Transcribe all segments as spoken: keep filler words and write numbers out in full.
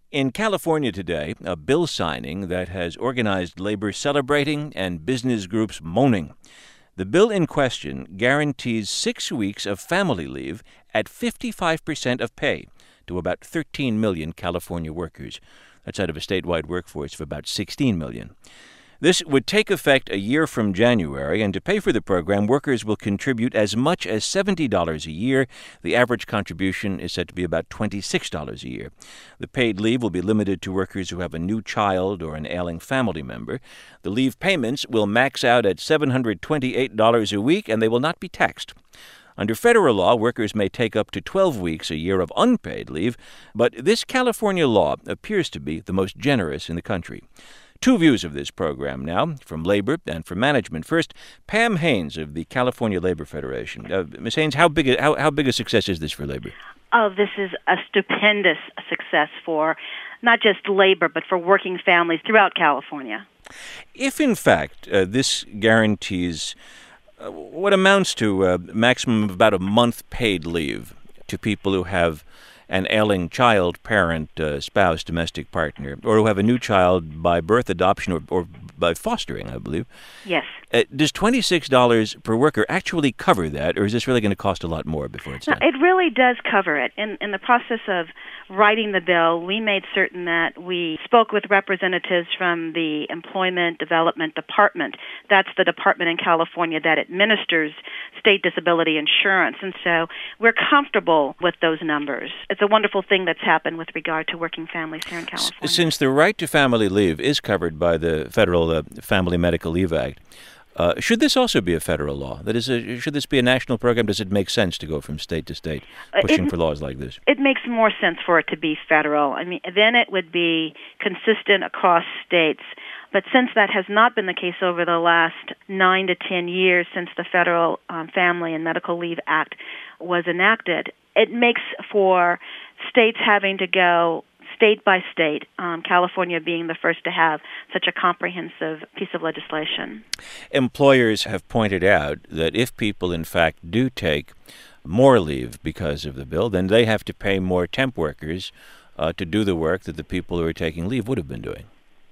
In California today, a bill signing that has organized labor celebrating and business groups moaning. The bill in question guarantees six weeks of family leave at fifty-five percent of pay to about thirteen million California workers. That's out of a statewide workforce of about sixteen million. This would take effect a year from January, and to pay for the program, workers will contribute as much as seventy dollars a year. The average contribution is said to be about twenty-six dollars a year. The paid leave will be limited to workers who have a new child or an ailing family member. The leave payments will max out at seven hundred twenty-eight dollars a week, and they will not be taxed. Under federal law, workers may take up to twelve weeks a year of unpaid leave, but this California law appears to be the most generous in the country. Two views of this program now, from labor and from management. First, Pam Haynes of the California Labor Federation. Uh, Miz Haynes, how big a, how, how big a success is this for labor? Oh, this is a stupendous success for not just labor, but for working families throughout California. If, in fact, uh, this guarantees uh, what amounts to a maximum of about a month paid leave to people who have an ailing child, parent, uh, spouse, domestic partner, or who have a new child by birth, adoption, or, or by fostering, I believe. Yes. Uh, does twenty-six dollars per worker actually cover that, or is this really going to cost a lot more before it's No, done? it really does cover it. In, in the process of writing the bill, we made certain that we spoke with representatives from the Employment Development Department. That's the department in California that administers state disability insurance. And so we're comfortable with those numbers. It's a wonderful thing that's happened with regard to working families here in California. Since the right to family leave is covered by the Federal uh, Family Medical Leave Act, Uh, should this also be a federal law? That is, a, should this be a national program? Does it make sense to go from state to state, pushing it, for laws like this? It makes more sense for it to be federal. I mean, then it would be consistent across states. But since that has not been the case over the last nine to ten years since the Federal um, Family and Medical Leave Act was enacted, it makes for states having to go state by state, um, California being the first to have such a comprehensive piece of legislation. Employers have pointed out that if people, in fact, do take more leave because of the bill, then they have to pay more temp workers uh, to do the work that the people who are taking leave would have been doing.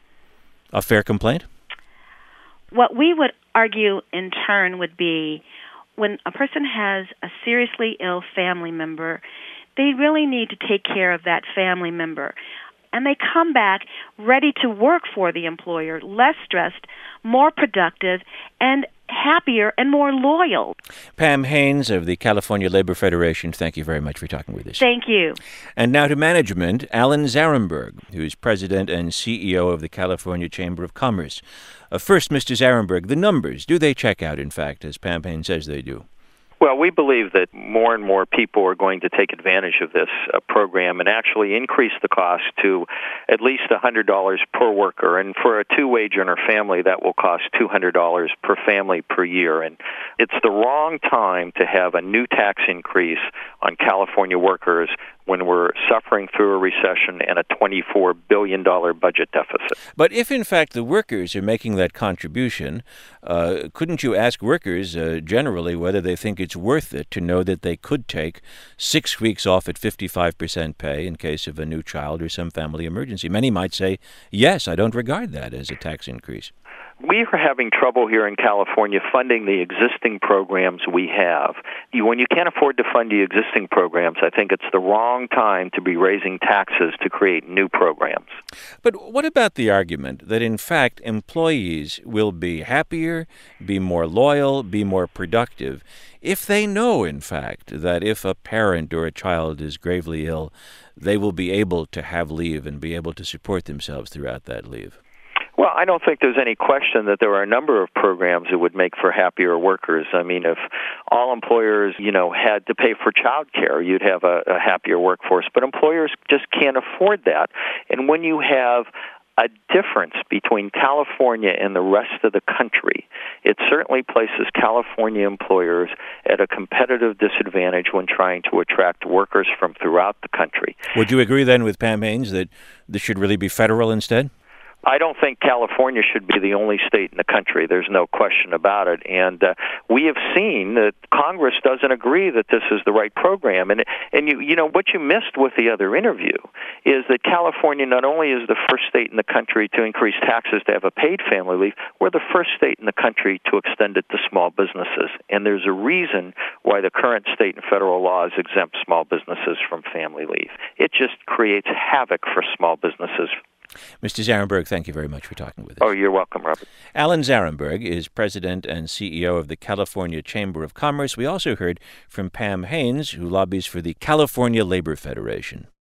A fair complaint? What we would argue in turn would be when a person has a seriously ill family member, they really need to take care of that family member. And they come back ready to work for the employer, less stressed, more productive, and happier and more loyal. Pam Haynes of the California Labor Federation, thank you very much for talking with us. Thank you. And now to management, Alan Zarenberg, who is president and C E O of the California Chamber of Commerce. Uh, first, Mister Zarenberg, the numbers, do they check out, in fact, as Pam Haynes says they do? Well, we believe that more and more people are going to take advantage of this uh, program and actually increase the cost to at least one hundred dollars per worker. And for a two-wage earner family, that will cost two hundred dollars per family per year. And it's the wrong time to have a new tax increase on California workers when we're suffering through a recession and a twenty-four billion dollars budget deficit. But if, in fact, the workers are making that contribution, uh, couldn't you ask workers uh, generally whether they think it's worth it to know that they could take six weeks off at fifty-five percent pay in case of a new child or some family emergency? Many might say, yes, I don't regard that as a tax increase. We are having trouble here in California funding the existing programs we have. You, when you can't afford to fund the existing programs, I think it's the wrong time to be raising taxes to create new programs. But what about the argument that, in fact, employees will be happier, be more loyal, be more productive if they know, in fact, that if a parent or a child is gravely ill, they will be able to have leave and be able to support themselves throughout that leave? Well, I don't think there's any question that there are a number of programs that would make for happier workers. I mean, if all employers, you know, had to pay for child care, you'd have a, a happier workforce. But employers just can't afford that. And when you have a difference between California and the rest of the country, it certainly places California employers at a competitive disadvantage when trying to attract workers from throughout the country. Would you agree then with Pam Haynes that this should really be federal instead? I don't think California should be the only state in the country. There's no question about it. And uh, we have seen that Congress doesn't agree that this is the right program. And and you you know what you missed with the other interview is that California not only is the first state in the country to increase taxes to have a paid family leave, we're the first state in the country to extend it to small businesses. And there's a reason why the current state and federal laws exempt small businesses from family leave. It just creates havoc for small businesses. Mister Zarenberg, thank you very much for talking with us. Oh, you're welcome, Robert. Alan Zarenberg is president and C E O of the California Chamber of Commerce. We also heard from Pam Haynes, who lobbies for the California Labor Federation.